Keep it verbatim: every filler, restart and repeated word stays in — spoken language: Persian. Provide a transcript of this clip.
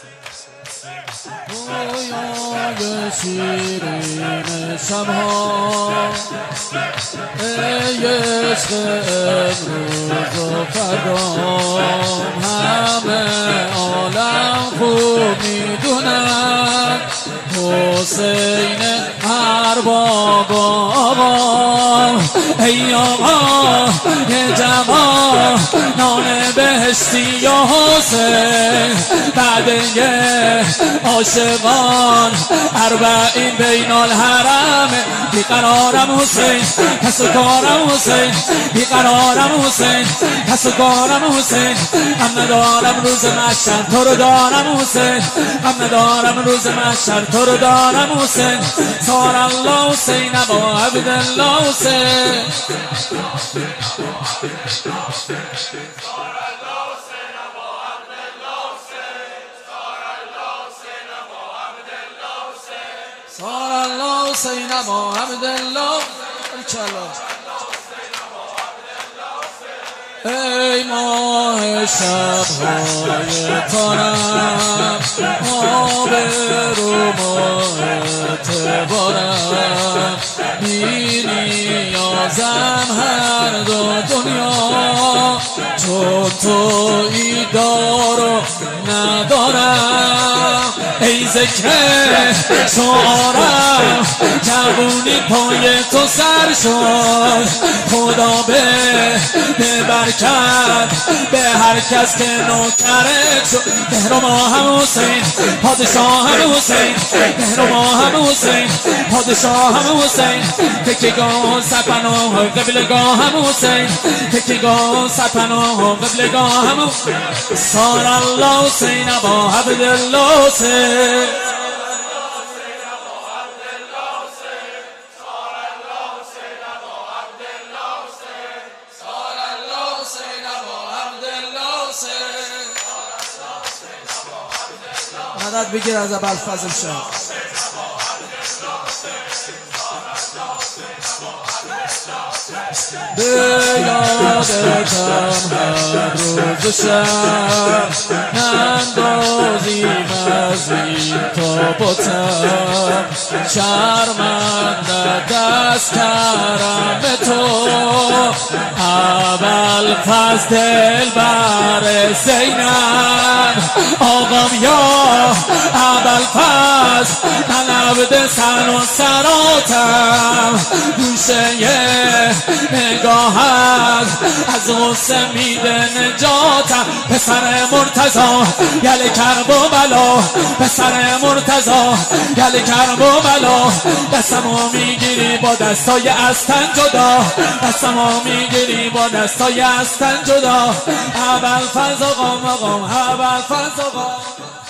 رویای شیرین شبها ای عشق امروز و فردام همه عالم خوب میدونن حسین ارباب آقا ای آقا یه جوان نان بهشتی یا حسین بعد یه عاشقان اربعین بین الحرم بیقرارم حسین کس و کارم حسین بیقرارم حسین کس و کارم حسین غم ندارم روز محشر تو رو دارم حسین غم ندارم روز محشر تو رو دارم حسین صار الله حسین با عبدالله حسین صار الله حسین با عبدالله ای ماه شبهای تارم ما به رو ماه اعتبارم بی نیازم هر دو دنیا چون تویی دارو ندارم ای ذکر شعارم جوونی پای تو سر شد خدا به به برکت به هر کس که نوکرت شد مهر و ماهم حسین پادشاه هم حسین مهر و ماهم حسین پادشاه هم حسین تکیگاه سرپناه قبلگاه هم حسین تکیگاه سرپناه قبلگاه هم صار الله حسین با عبدالله حسین مدد بگیر از ابوالفضل شاه به یادتم هر روز شب نندازیم از این تاب و تب شرمنده دست کردم به تو ابوالفضل دلبر زینب آقام یا ابوالفضل من عبد سن و سراتم گوشه نگاهت از غصه میده نجاتم پسر مرتضی گل کرب و بلا پسر مرتضی گل کرب و بلا دستمو میگیری با دستای استن جدا دستمو میگیری با دستای استن جدا ابوالفضل آقام آقام ابوالفضل آقام